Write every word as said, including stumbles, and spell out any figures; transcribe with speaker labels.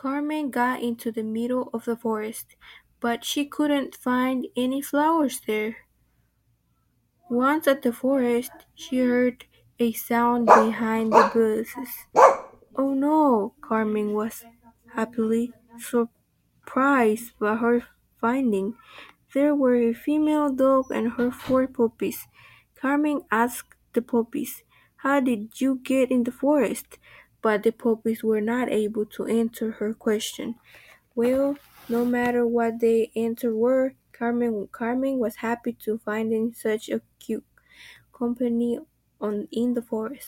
Speaker 1: Carmen got into the middle of the forest, but she couldn't find any flowers there. Once at the forest, she heard a sound behind the bushes. Oh no! Carmen was happily surprised by her finding. There were a female dog and her four puppies. Carmen asked the puppies, "How did you get in the forest?" But the puppies were not able to answer her question. Well, no matter what the answer were, Carmen Carmen was happy to finding such a cute company on in the forest.